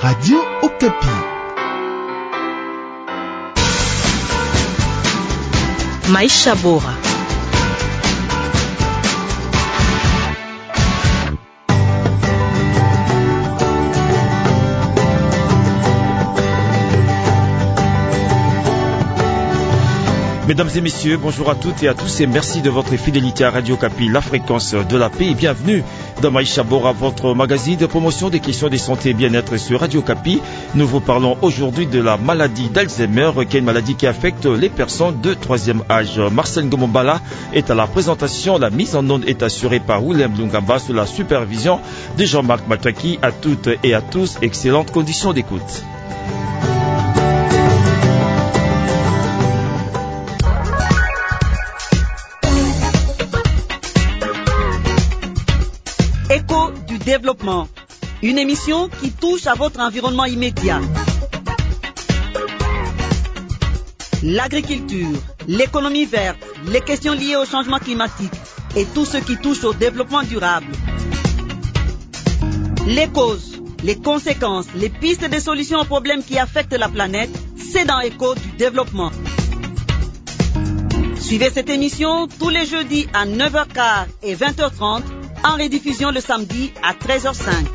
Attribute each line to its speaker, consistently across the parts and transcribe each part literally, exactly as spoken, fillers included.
Speaker 1: Radio Okapi.
Speaker 2: Maisha Bora.
Speaker 3: Mesdames et messieurs, bonjour à toutes et à tous et merci de votre fidélité à Radio Okapi, la fréquence de la paix, et bienvenue dans Maisha Bora, votre magazine de promotion des questions de santé et bien-être sur Radio Okapi. Nous vous parlons aujourd'hui de la maladie d'Alzheimer, qui est une maladie qui affecte les personnes de troisième âge. Marcel Ngomombala est à la présentation. La mise en onde est assurée par William Lungamba sous la supervision de Jean-Marc Mataki. À toutes et à tous, excellentes conditions d'écoute.
Speaker 4: Écho du développement, une émission qui touche à votre environnement immédiat. L'agriculture, l'économie verte, les questions liées au changement climatique et tout ce qui touche au développement durable. Les causes, les conséquences, les pistes de solutions aux problèmes qui affectent la planète, c'est dans Écho du développement. Suivez cette émission tous les jeudis à neuf heures quinze et vingt heures trente, en rediffusion le samedi à treize heures cinq.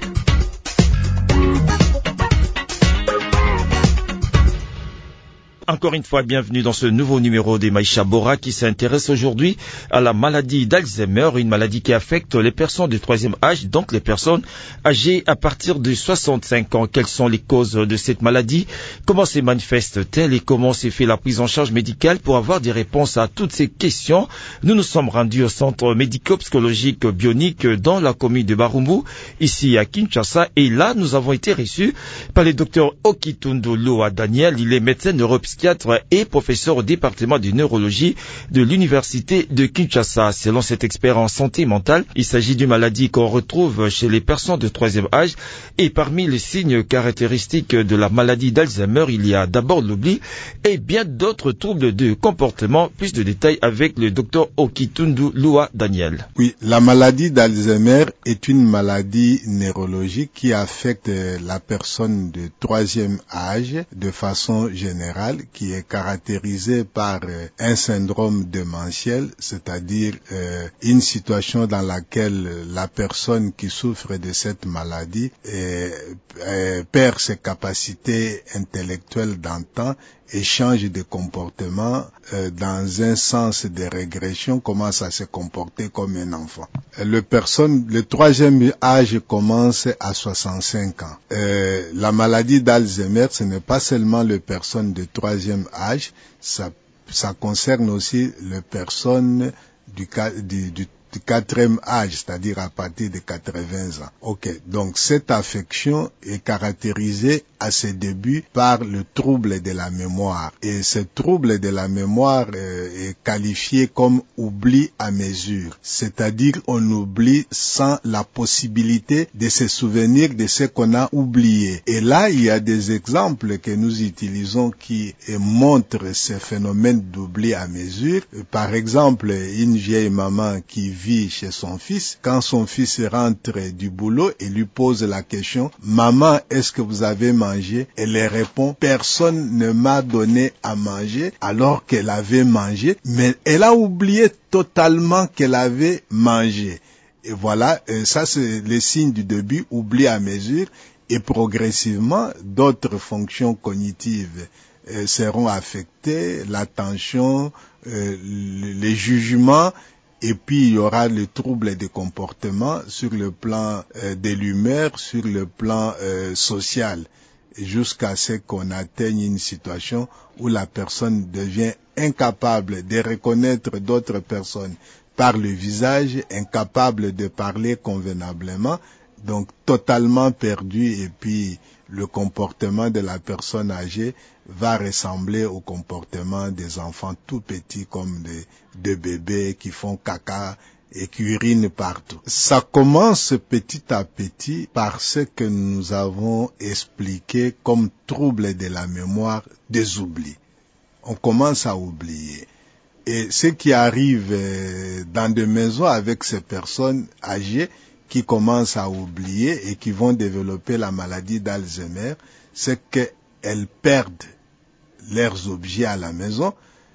Speaker 3: Encore une fois, bienvenue dans ce nouveau numéro des Maisha Bora qui s'intéresse aujourd'hui à la maladie d'Alzheimer, une maladie qui affecte les personnes du troisième âge, donc les personnes âgées à partir de soixante-cinq ans. Quelles sont les causes de cette maladie? Comment se manifeste-t-elle et comment se fait la prise en charge médicale? Pour avoir des réponses à toutes ces questions, nous nous sommes rendus au centre médico-psychologique bionique dans la commune de Barumbu, ici à Kinshasa, et là, nous avons été reçus par le docteur Okitundu Loa Daniel. Il est médecin neuropsychiatre et professeur au département de neurologie de l'université de Kinshasa. Selon cet expert en santé mentale, il s'agit d'une maladie qu'on retrouve chez les personnes de troisième âge, et parmi les signes caractéristiques de la maladie d'Alzheimer, il y a d'abord l'oubli et bien d'autres troubles de comportement. Plus de détails avec le docteur Okitundu Loa Daniel.
Speaker 5: Oui, la maladie d'Alzheimer est une maladie neurologique qui affecte la personne de troisième âge de façon générale, qui est caractérisé par euh, un syndrome démentiel, c'est-à-dire euh, une situation dans laquelle la personne qui souffre de cette maladie euh, euh, perd ses capacités intellectuelles d'antan et change de comportement euh, dans un sens de régression, commence à se comporter comme un enfant. Le personne, le troisième âge commence à soixante-cinq ans. Euh, la maladie d'Alzheimer, ce n'est pas seulement les personnes de troisième âge, ça, ça concerne aussi les personnes du, du, du du quatrième âge, c'est-à-dire à partir de quatre-vingts ans. Ok, donc cette affection est caractérisée à ses débuts par le trouble de la mémoire. Et ce trouble de la mémoire euh, est qualifié comme oubli à mesure, c'est-à-dire on oublie sans la possibilité de se souvenir de ce qu'on a oublié. Et là, il y a des exemples que nous utilisons qui euh, montrent ce phénomène d'oubli à mesure. Par exemple, une vieille maman qui vit chez son fils, quand son fils rentre du boulot et lui pose la question « Maman, est-ce que vous avez mangé ?» Elle répond « Personne ne m'a donné à manger » alors qu'elle avait mangé, mais elle a oublié totalement qu'elle avait mangé. Et voilà, ça c'est le signe du début, oubli à mesure, et progressivement d'autres fonctions cognitives euh, seront affectées, l'attention, euh, les jugements. Et puis, il y aura le trouble des comportements sur le plan euh, de l'humeur, sur le plan euh, social, jusqu'à ce qu'on atteigne une situation où la personne devient incapable de reconnaître d'autres personnes par le visage, incapable de parler convenablement, donc totalement perdu, et puis le comportement de la personne âgée va ressembler au comportement des enfants tout petits comme des, des bébés qui font caca et qui urinent partout. Ça commence petit à petit par ce que nous avons expliqué comme trouble de la mémoire des oublis. On commence à oublier. Et ce qui arrive dans des maisons avec ces personnes âgées qui commencent à oublier et qui vont développer la maladie d'Alzheimer, c'est qu'elles perdent leurs objets à la maison,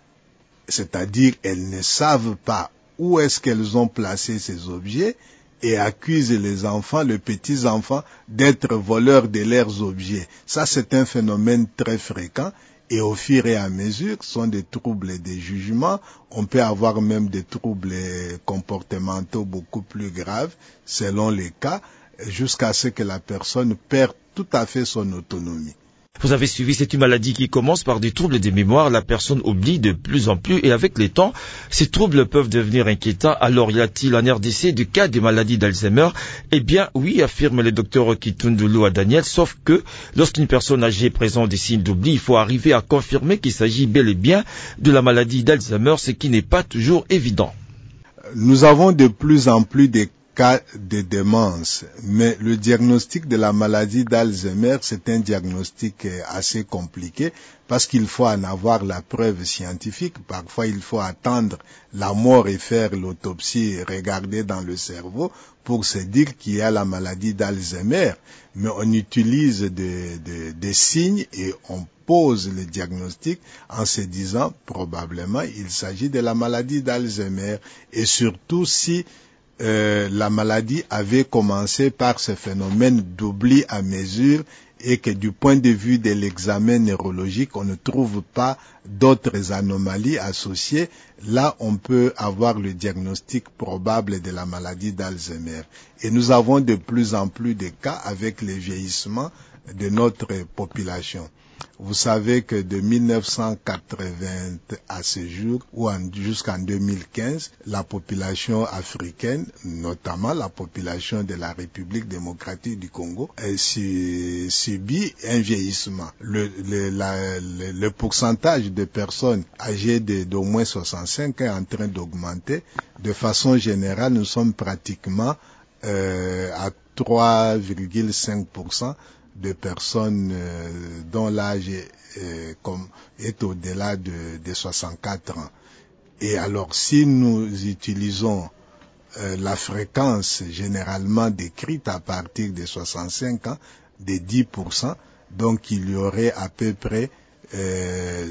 Speaker 5: c'est-à-dire elles ne savent pas où est-ce qu'elles ont placé ces objets et accusent les enfants, les petits-enfants, d'être voleurs de leurs objets. Ça, c'est un phénomène très fréquent. Et au fur et à mesure, ce sont des troubles des jugements. On peut avoir même des troubles comportementaux beaucoup plus graves, selon les cas, jusqu'à ce que la personne perde tout à fait son autonomie.
Speaker 3: Vous avez suivi, c'est une maladie qui commence par des troubles des mémoires. La personne oublie de plus en plus et avec le temps, ces troubles peuvent devenir inquiétants. Alors, y a-t-il en R D C des cas de maladie d'Alzheimer? Eh bien, oui, affirme le docteur Okitundu Daniel, sauf que lorsqu'une personne âgée présente des signes d'oubli, il faut arriver à confirmer qu'il s'agit bel et bien de la maladie d'Alzheimer, ce qui n'est pas toujours évident.
Speaker 5: Nous avons de plus en plus de cas de démence, mais le diagnostic de la maladie d'Alzheimer, c'est un diagnostic assez compliqué parce qu'il faut en avoir la preuve scientifique. Parfois, il faut attendre la mort et faire l'autopsie, regarder dans le cerveau pour se dire qu'il y a la maladie d'Alzheimer. Mais on utilise des, des, des signes et on pose le diagnostic en se disant probablement il s'agit de la maladie d'Alzheimer, et surtout si Euh, la maladie avait commencé par ce phénomène d'oubli à mesure et que du point de vue de l'examen neurologique, on ne trouve pas d'autres anomalies associées. Là, on peut avoir le diagnostic probable de la maladie d'Alzheimer. Et nous avons de plus en plus de cas avec le vieillissement de notre population. Vous savez que de mille neuf cent quatre-vingts à ce jour, ou jusqu'en deux mille quinze, la population africaine, notamment la population de la République démocratique du Congo, a subi un vieillissement. Le, le, la, le, le pourcentage de personnes âgées d'au moins soixante-cinq ans est en train d'augmenter. De façon générale, nous sommes pratiquement euh, à trois virgule cinq pour cent de personnes euh, dont l'âge est, euh, comme, est au-delà de, de soixante-quatre ans. Et alors, si nous utilisons euh, la fréquence généralement décrite à partir de soixante-cinq ans, de dix pour cent, donc il y aurait à peu près euh,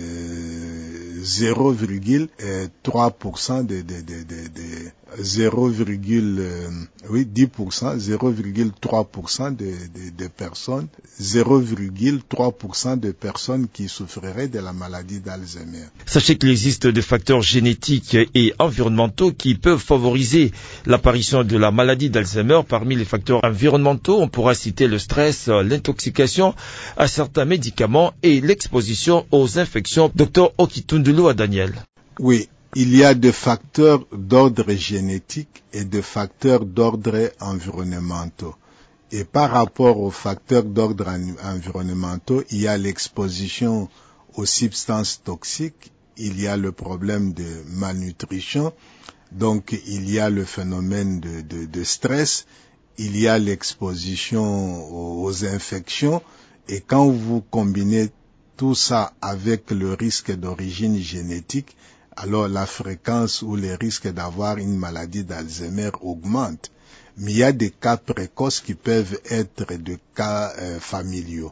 Speaker 5: zéro virgule trois pour cent de, de, de, de, de zéro virgule dix pour cent, zéro virgule trois pour cent de, de, de personnes, zéro virgule trois pour cent de personnes qui souffriraient de la maladie d'Alzheimer.
Speaker 3: Sachez qu'il existe des facteurs génétiques et environnementaux qui peuvent favoriser l'apparition de la maladie d'Alzheimer. Parmi les facteurs environnementaux, on pourra citer le stress, l'intoxication à certains médicaments et l'exposition aux infections. Docteur Okitundu Daniel.
Speaker 5: Oui. Il y a des facteurs d'ordre génétique et des facteurs d'ordre environnementaux. Et par rapport aux facteurs d'ordre environnementaux, il y a l'exposition aux substances toxiques, il y a le problème de malnutrition, donc il y a le phénomène de, de, de stress, il y a l'exposition aux infections, et quand vous combinez tout ça avec le risque d'origine génétique, alors la fréquence ou les risques d'avoir une maladie d'Alzheimer augmentent. Mais il y a des cas précoces qui peuvent être des cas euh, familiaux,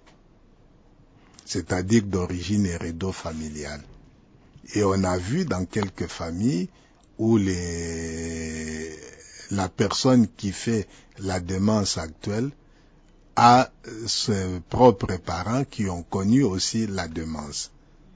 Speaker 5: c'est-à-dire d'origine hérédo-familiale. Et on a vu dans quelques familles où les, la personne qui fait la démence actuelle a ses propres parents qui ont connu aussi la démence.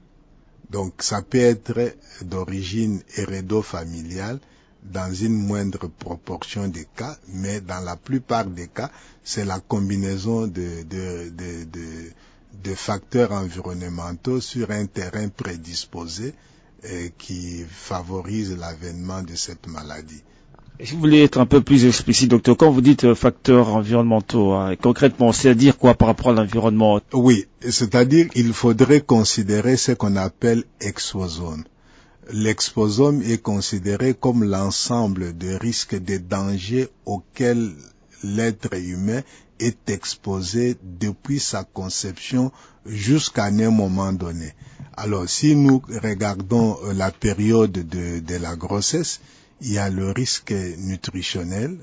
Speaker 5: Donc ça peut être d'origine hérédo-familiale dans une moindre proportion des cas, mais dans la plupart des cas, c'est la combinaison de, de, de, de, de facteurs environnementaux sur un terrain prédisposé euh, qui favorise l'avènement de cette maladie.
Speaker 1: Si vous voulez être un peu plus explicite, docteur, quand vous dites euh, facteurs environnementaux, hein, concrètement, c'est-à-dire quoi par rapport à l'environnement?
Speaker 5: Oui, c'est-à-dire il faudrait considérer ce qu'on appelle exposome. L'exposome est considéré comme l'ensemble de risques, de dangers auxquels l'être humain est exposé depuis sa conception jusqu'à un moment donné. Alors, si nous regardons la période de, de la grossesse, il y a le risque nutritionnel,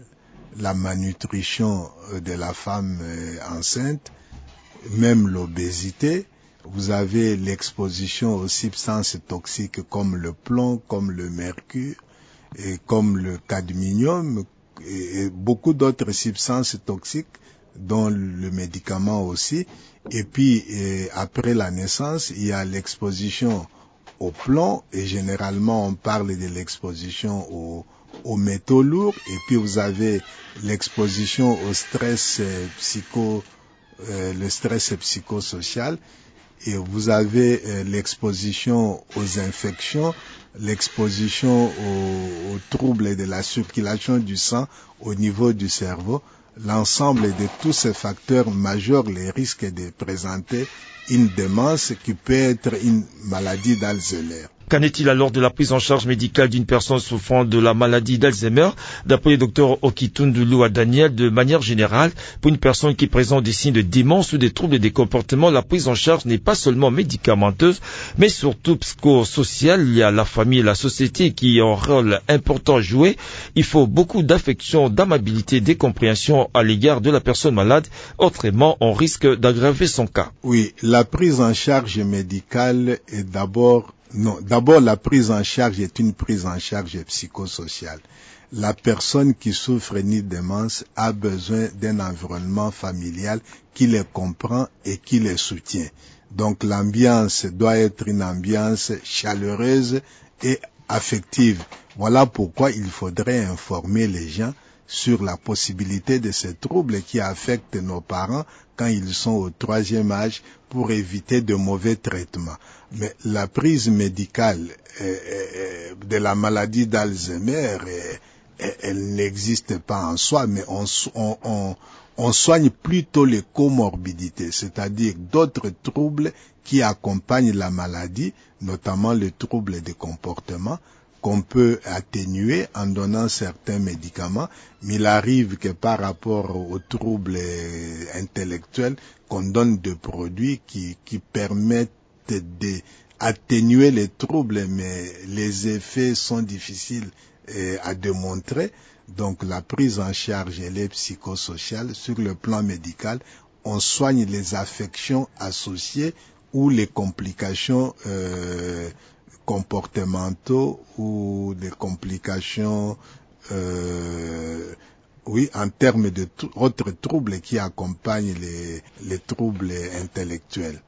Speaker 5: la malnutrition de la femme enceinte, même l'obésité. Vous avez l'exposition aux substances toxiques comme le plomb, comme le mercure, et comme le cadmium, et beaucoup d'autres substances toxiques, dont le médicament aussi. Et puis, et après la naissance, il y a l'exposition au plomb, et généralement on parle de l'exposition aux, aux métaux lourds. Et puis vous avez l'exposition au stress psycho, euh, le stress psychosocial. Et vous avez euh, l'exposition aux infections, l'exposition aux, aux troubles de la circulation du sang au niveau du cerveau. L'ensemble de tous ces facteurs majeurs les risques de présenter une démence qui peut être une maladie d'Alzheimer.
Speaker 3: Qu'en est-il alors de la prise en charge médicale d'une personne souffrant de la maladie d'Alzheimer? D'après le docteur Okitundulu Daniel, de manière générale, pour une personne qui présente des signes de démence ou des troubles des comportements, la prise en charge n'est pas seulement médicamenteuse, mais surtout psychosociale. Il y a la famille et la société qui ont un rôle important à jouer. Il faut beaucoup d'affection, d'amabilité, de compréhension à l'égard de la personne malade. Autrement, on risque d'aggraver son cas.
Speaker 5: Oui, la prise en charge médicale est d'abord Non, d'abord la prise en charge est une prise en charge psychosociale. La personne qui souffre d'une démence a besoin d'un environnement familial qui les comprend et qui les soutient. Donc l'ambiance doit être une ambiance chaleureuse et affective. Voilà pourquoi il faudrait informer les gens sur la possibilité de ces troubles qui affectent nos parents quand ils sont au troisième âge pour éviter de mauvais traitements. Mais la prise médicale euh, de la maladie d'Alzheimer, euh, elle n'existe pas en soi, mais on, on, on, on soigne plutôt les comorbidités, c'est-à-dire d'autres troubles qui accompagnent la maladie, notamment le trouble de comportement, qu'on peut atténuer en donnant certains médicaments, mais il arrive que par rapport aux troubles intellectuels, qu'on donne des produits qui, qui permettent d'atténuer les troubles, mais les effets sont difficiles eh, à démontrer. Donc la prise en charge, elle est psychosociale. Sur le plan médical, on soigne les affections associées ou les complications euh, comportementaux ou des complications euh, oui, en termes de autres troubles qui accompagnent les, les troubles intellectuels.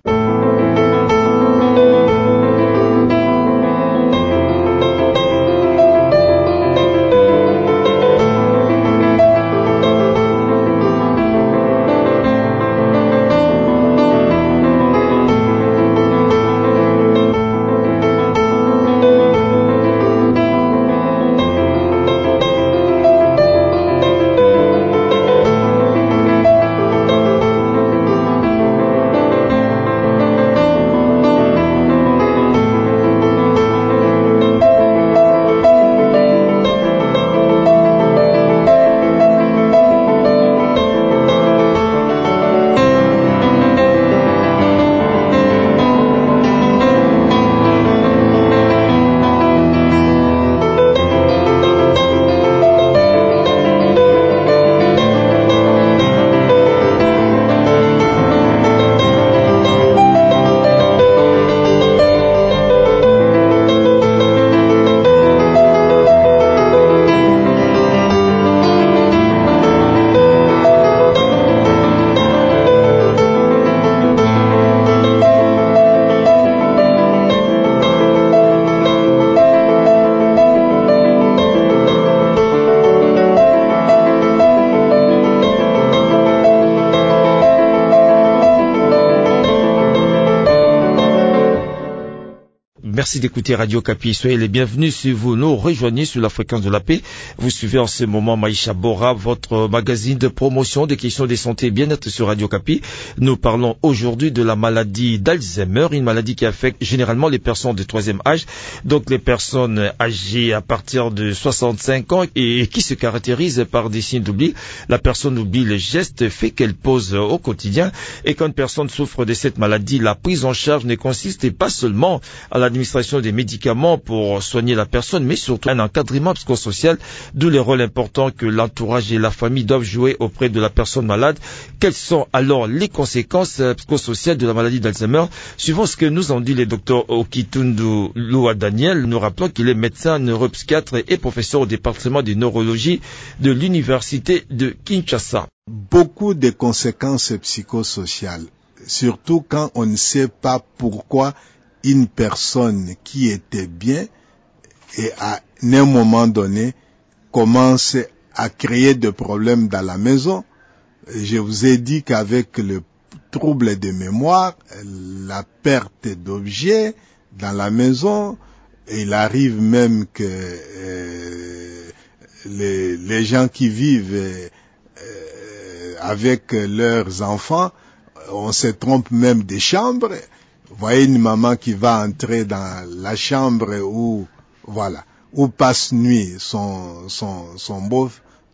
Speaker 3: Merci d'écouter Radio Kapi. Soyez les bienvenus si vous nous rejoignez sur la fréquence de la paix. Vous suivez en ce moment Maïcha Bora, votre magazine de promotion des questions de santé et bien-être sur Radio Kapi. Nous parlons aujourd'hui de la maladie d'Alzheimer, une maladie qui affecte généralement les personnes de troisième âge, donc les personnes âgées à partir de soixante-cinq ans et qui se caractérisent par des signes d'oubli. La personne oublie les gestes, faits qu'elle pose au quotidien. Et quand une personne souffre de cette maladie, la prise en charge ne consiste pas seulement à l'administration l'administration des médicaments pour soigner la personne, mais surtout un encadrement psychosocial, d'où les rôles importants que l'entourage et la famille doivent jouer auprès de la personne malade. Quelles sont alors les conséquences psychosociales de la maladie d'Alzheimer? Suivant ce que nous ont dit les docteurs Okitundu Lua Daniel, nous rappelons qu'il est médecin, neuropsychiatre et professeur au département de neurologie de l'université de Kinshasa.
Speaker 5: Beaucoup de conséquences psychosociales, surtout quand on ne sait pas pourquoi une personne qui était bien et à un moment donné commence à créer des problèmes dans la maison. Je vous ai dit qu'avec le trouble de mémoire, la perte d'objets dans la maison, il arrive même que euh, les, les gens qui vivent euh, avec leurs enfants, on se trompe même des chambres. Vous voyez une maman qui va entrer dans la chambre où, voilà, où passe nuit son, son, son beau,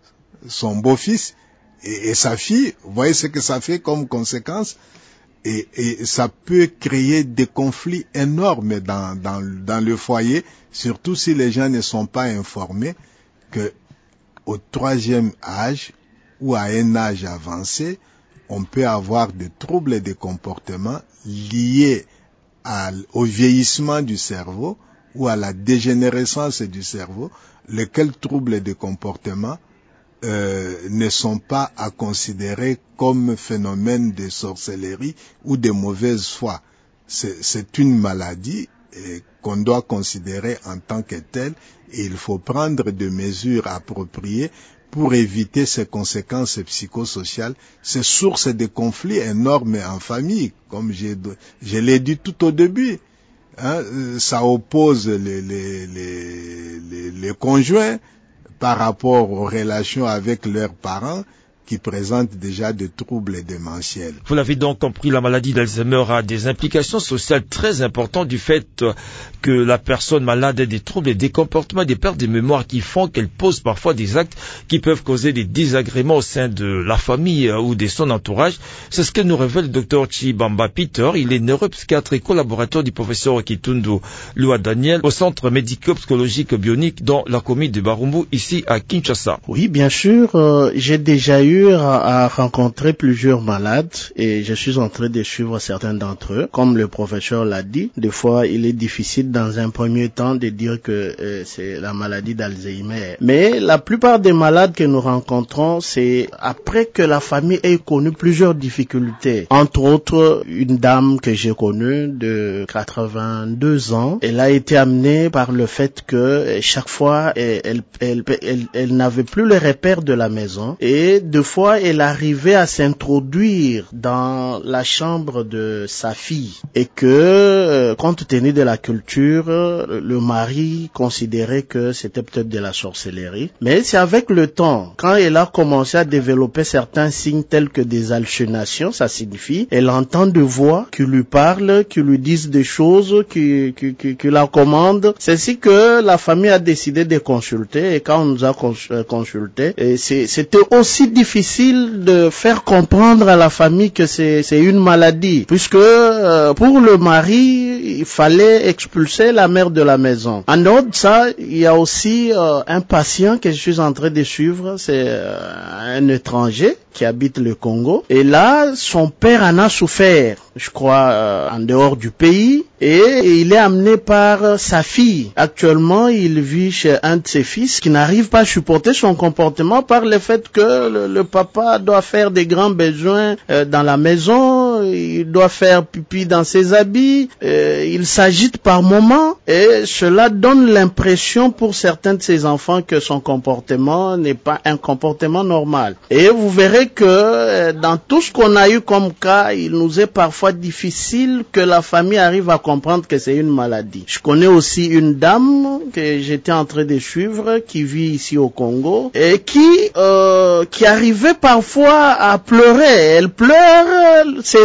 Speaker 5: son beau-fils et, et sa fille. Vous voyez ce que ça fait comme conséquence? Et, et ça peut créer des conflits énormes dans, dans, dans le foyer, surtout si les gens ne sont pas informés que au troisième âge ou à un âge avancé, on peut avoir des troubles de comportement liés à, au vieillissement du cerveau ou à la dégénérescence du cerveau, lesquels troubles de comportement euh, ne sont pas à considérer comme phénomène de sorcellerie ou de mauvaise foi. C'est, c'est une maladie eh, qu'on doit considérer en tant que telle, et il faut prendre des mesures appropriées pour éviter ces conséquences psychosociales, ces sources de conflits énormes en famille, comme je, je l'ai dit tout au début. Hein, ça oppose les, les, les, les, les conjoints par rapport aux relations avec leurs parents qui présentent déjà des troubles démentiels.
Speaker 3: Vous l'avez donc compris, la maladie d'Alzheimer a des implications sociales très importantes du fait que la personne malade ait des troubles et des comportements, des pertes de mémoire qui font qu'elle pose parfois des actes qui peuvent causer des désagréments au sein de la famille ou de son entourage. C'est ce que nous révèle le docteur Chibamba Peter. Il est neuropsychiatre et collaborateur du professeur Okitundu Lua Daniel au centre médico-psychologique bionique dans la commune de Barumbu, ici à Kinshasa.
Speaker 6: Oui, bien sûr, euh, j'ai déjà eu à, à rencontrer plusieurs malades et je suis en train de suivre certains d'entre eux. Comme le professeur l'a dit, des fois il est difficile dans un premier temps de dire que euh, c'est la maladie d'Alzheimer. Mais la plupart des malades que nous rencontrons, c'est après que la famille ait connu plusieurs difficultés. Entre autres, une dame que j'ai connue de quatre-vingt-deux ans, elle a été amenée par le fait que chaque fois elle, elle, elle, elle, elle n'avait plus les repères de la maison et de fois elle arrivait à s'introduire dans la chambre de sa fille et que euh, compte tenu de la culture, le mari considérait que c'était peut-être de la sorcellerie. Mais c'est avec le temps, quand elle a commencé à développer certains signes tels que des hallucinations, ça signifie elle entend des voix qui lui parlent, qui lui disent des choses, qui, qui, qui, qui la commandent. C'est ainsi que la famille a décidé de consulter et quand on nous a consulté, et c'est, c'était aussi difficile difficile de faire comprendre à la famille que c'est, c'est une maladie, puisque euh, pour le mari, il fallait expulser la mère de la maison. En dehors de ça, il y a aussi euh, un patient que je suis en train de suivre, c'est euh, un étranger qui habite le Congo. Et là, son père en a souffert, je crois, euh, en dehors du pays. Et il est amené par sa fille. Actuellement, il vit chez un de ses fils qui n'arrive pas à supporter son comportement par le fait que le, le papa doit faire des grands besoins euh, dans la maison, il doit faire pipi dans ses habits, euh, il s'agite par moments et cela donne l'impression pour certains de ses enfants que son comportement n'est pas un comportement normal. Et vous verrez que euh, dans tout ce qu'on a eu comme cas, il nous est parfois difficile que la famille arrive à comprendre que c'est une maladie. Je connais aussi une dame que j'étais en train de suivre qui vit ici au Congo et qui euh, qui arrivait parfois à pleurer. Elle pleure, ses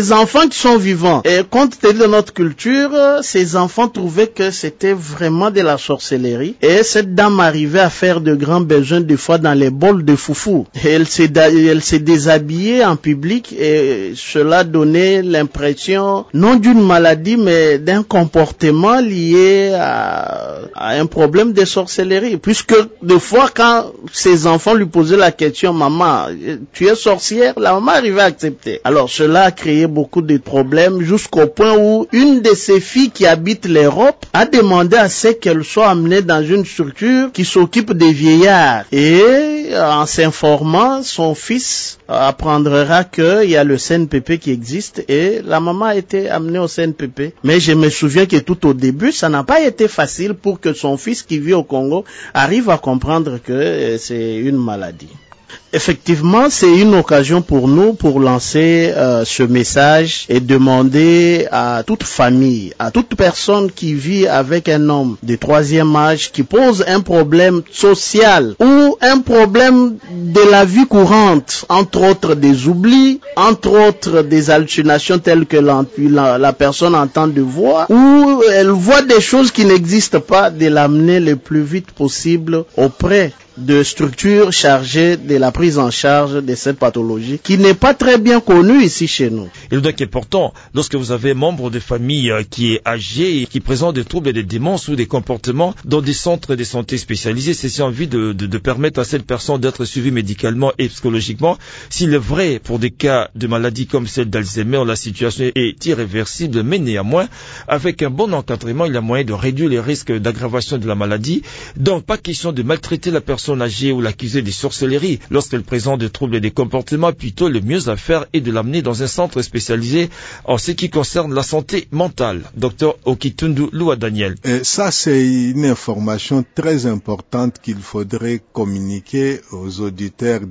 Speaker 6: des enfants qui sont vivants. Et compte tenu de notre culture, ces enfants trouvaient que c'était vraiment de la sorcellerie. Et cette dame arrivait à faire de grands besoins des fois dans les bols de foufou. Et elle s'est, elle s'est déshabillée en public et cela donnait l'impression non d'une maladie mais d'un comportement lié à, à un problème de sorcellerie. Puisque des fois quand ces enfants lui posaient la question, maman, tu es sorcière, la maman arrivait à accepter. Alors cela a créé beaucoup de problèmes jusqu'au point où une de ses filles qui habite l'Europe a demandé à ce qu'elle soit amenée dans une structure qui s'occupe des vieillards. Et en s'informant, son fils apprendra qu'il y a le C N P P qui existe et la maman a été amenée au C N P P. Mais je me souviens que tout au début, ça n'a pas été facile pour que son fils qui vit au Congo arrive à comprendre que c'est une maladie. Effectivement, c'est une occasion pour nous pour lancer euh, ce message et demander à toute famille, à toute personne qui vit avec un homme de troisième âge qui pose un problème social ou un problème de la vie courante, entre autres des oublis, entre autres des hallucinations telles que la, la, la personne entend de voix ou elle voit des choses qui n'existent pas, de l'amener le plus vite possible auprès de structures chargées de la prise en charge de cette pathologie qui n'est pas très bien connue ici chez nous.
Speaker 3: Il est donc important, lorsque vous avez membre de famille qui est âgé et qui présente des troubles et des démences ou des comportements dans des centres de santé spécialisés, c'est envie de, de, de permettre à cette personne d'être suivie médicalement et psychologiquement. S'il est vrai, pour des cas de maladies comme celle d'Alzheimer, la situation est irréversible, mais néanmoins, avec un bon encadrement, il y a moyen de réduire les risques d'aggravation de la maladie. Donc, pas question de maltraiter la personne âgée ou l'accuser de sorcellerie lorsqu'elle présente des troubles et des comportements. Plutôt, le mieux à faire est de l'amener dans un centre spécialisé en ce qui concerne la santé mentale. Docteur Okitundu Lua Daniel.
Speaker 5: Et ça, c'est une information très importante qu'il faudrait communiquer aux auditeurs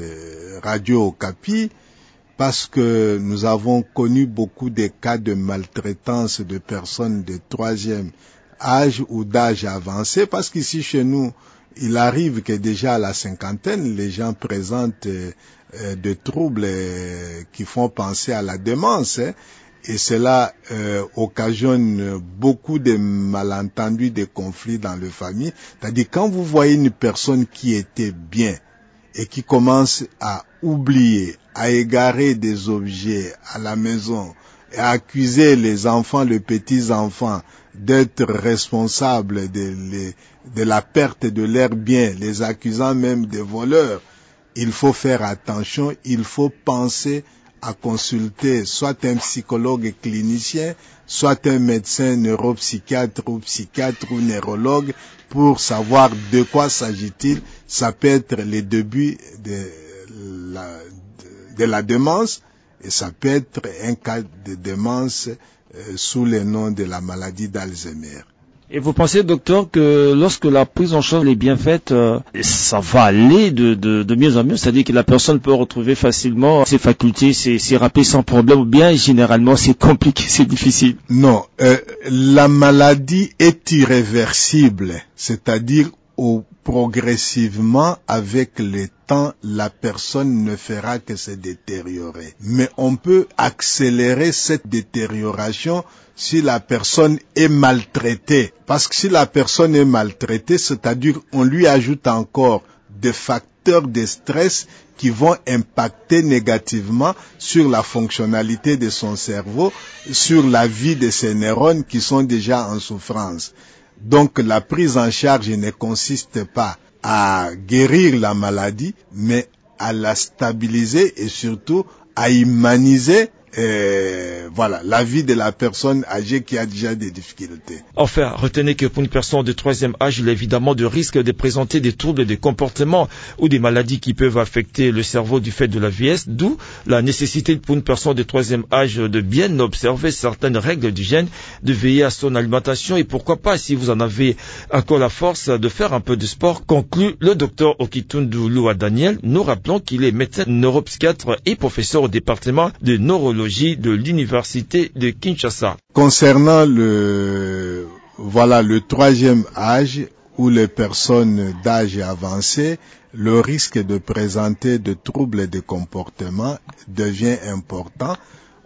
Speaker 5: de Radio Okapi, parce que nous avons connu beaucoup de cas de maltraitance de personnes de troisième âge ou d'âge avancé, parce qu'ici chez nous, il arrive que déjà à la cinquantaine, les gens présentent euh, euh, des troubles euh, qui font penser à la démence, hein, et cela euh, occasionne beaucoup de malentendus, de conflits dans les familles. C'est-à-dire quand vous voyez une personne qui était bien et qui commence à oublier, à égarer des objets à la maison, et à accuser les enfants, les petits-enfants d'être responsables de, les, de la perte de leurs biens, les accusant même de voleurs, il faut faire attention, il faut penser à consulter soit un psychologue clinicien, soit un médecin neuropsychiatre ou psychiatre ou neurologue pour savoir de quoi s'agit-il. Ça peut être le début de la, de, de la démence et ça peut être un cas de démence euh, sous le nom de la maladie d'Alzheimer.
Speaker 1: Et vous pensez, docteur, que lorsque la prise en charge est bien faite, euh, ça va aller de, de, de mieux en mieux, c'est-à-dire que la personne peut retrouver facilement ses facultés, ses, ses rappels sans problème, ou bien généralement c'est compliqué, c'est difficile?
Speaker 5: Non, euh, la maladie est irréversible, c'est-à-dire au progressivement, avec le temps, la personne ne fera que se détériorer. Mais on peut accélérer cette détérioration si la personne est maltraitée. Parce que si la personne est maltraitée, c'est-à-dire on lui ajoute encore des facteurs de stress qui vont impacter négativement sur la fonctionnalité de son cerveau, sur la vie de ses neurones qui sont déjà en souffrance. Donc la prise en charge ne consiste pas à guérir la maladie, mais à la stabiliser et surtout à humaniser euh, voilà, la vie de la personne âgée qui a déjà des difficultés.
Speaker 3: Enfin, retenez que pour une personne de troisième âge, il y a évidemment de risque de présenter des troubles de comportement ou des maladies qui peuvent affecter le cerveau du fait de la vieillesse, d'où la nécessité pour une personne de troisième âge de bien observer certaines règles d'hygiène, de veiller à son alimentation et pourquoi pas, si vous en avez encore la force, de faire un peu de sport, conclut le docteur Okitundu Lua Daniel. Nous rappelons qu'il est médecin neuropsychiatre et professeur au département de neurologie de l'université de Kinshasa.
Speaker 5: Concernant le, voilà, le troisième âge ou les personnes d'âge avancé, le risque de présenter de troubles de comportement devient important.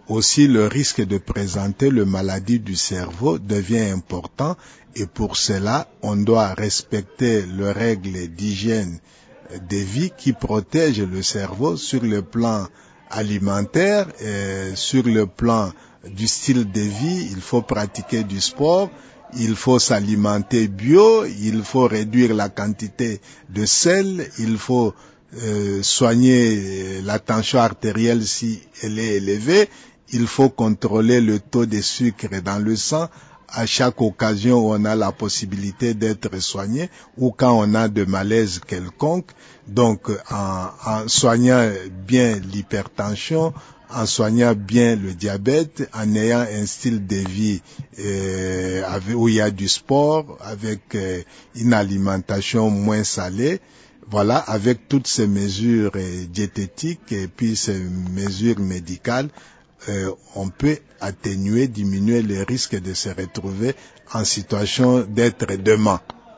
Speaker 5: Aussi, le risque de présenter le maladie du cerveau devient important et pour cela, on doit respecter les règles d'hygiène de vie qui protègent le cerveau sur le plan alimentaire, et sur le plan du style de vie. Il faut pratiquer du sport, il faut s'alimenter bio, il faut réduire la quantité de sel, il faut euh, soigner la tension artérielle si elle est élevée, il faut contrôler le taux de sucre dans le sang à chaque occasion où on a la possibilité d'être soigné ou quand on a de malaise quelconque. Donc en, en soignant bien l'hypertension, en soignant bien le diabète, en ayant un style de vie euh, avec, où il y a du sport, avec euh, une alimentation moins salée, voilà, avec toutes ces mesures euh, diététiques et puis ces mesures médicales, euh, on peut atténuer, diminuer les risques de se retrouver en situation d'être demain.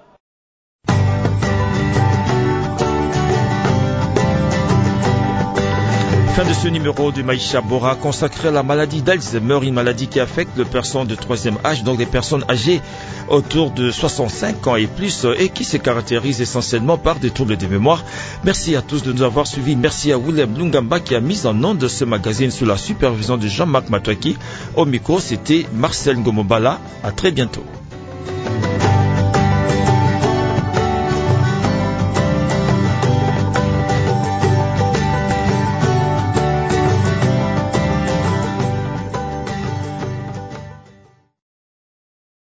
Speaker 3: Fin de ce numéro de Maïcha Bora consacré à la maladie d'Alzheimer, une maladie qui affecte les personnes de troisième âge, donc les personnes âgées autour de soixante-cinq ans et plus, et qui se caractérise essentiellement par des troubles de mémoire. Merci à tous de nous avoir suivis. Merci à William Lungamba qui a mis en onde de ce magazine sous la supervision de Jean-Marc Matouaki. Au micro, c'était Marcel Ngomobala. À très bientôt.